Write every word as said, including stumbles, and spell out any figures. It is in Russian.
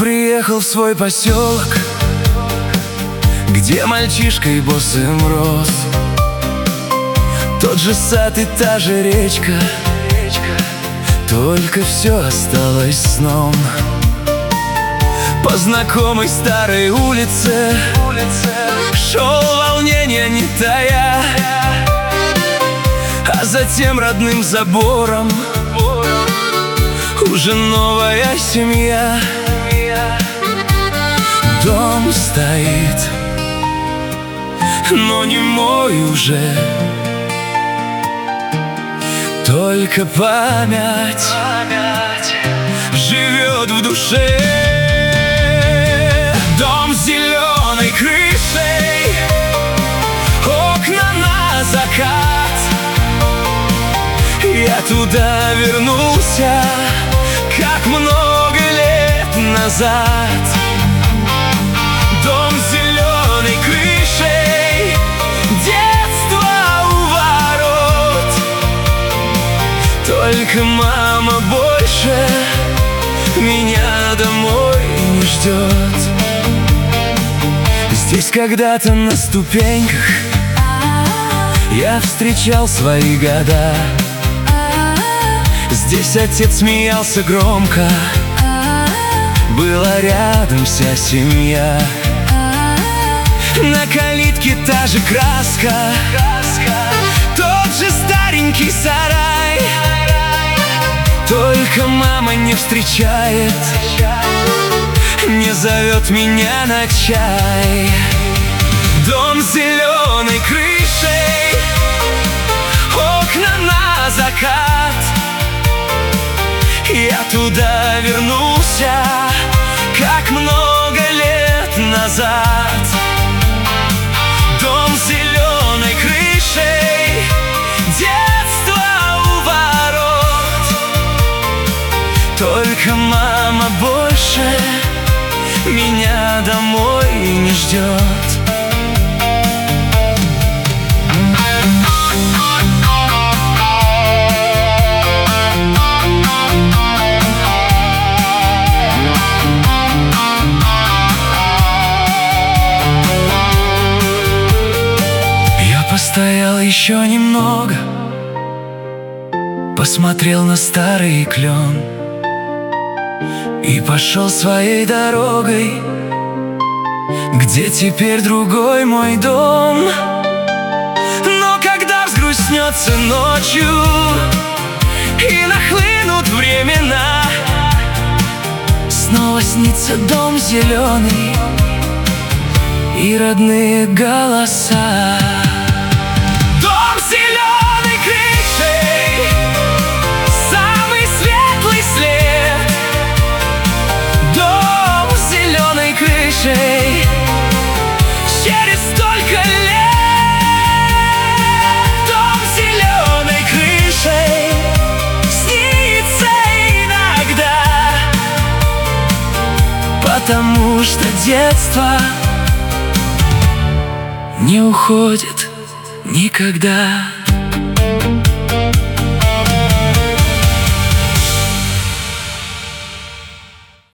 приехал в свой поселок, где мальчишкой босым рос. Тот же сад и та же речка, только все осталось сном. По знакомой старой улице шел волнение не тая, а затем родным забором уже новая семья. Дом стоит, но не мой уже, только память, память живет в душе. Дом с зеленой крышей, окна на закат. Я туда вернулся, как много лет назад. Дом с зеленой крышей, детство у ворот. Только мама больше меня домой не ждет. Здесь когда-то на ступеньках я встречал свои года. Здесь отец смеялся громко, была рядом вся семья. На калитке та же краска, тот же старенький сарай. Только мама не встречает, не зовет меня на чай. Дом с зеленой крышей, окна на закат. Я туда вернулся, как много лет назад. Дом с зеленой крышей, детство у ворот. Только мама больше меня домой не ждет. Постоял еще немного, посмотрел на старый клен и пошел своей дорогой, где теперь другой мой дом. Но когда взгрустнется ночью и нахлынут времена, снова снится дом зеленый и родные голоса. Через столько лет дом с зеленой крышей снится иногда, потому что детство не уходит никогда.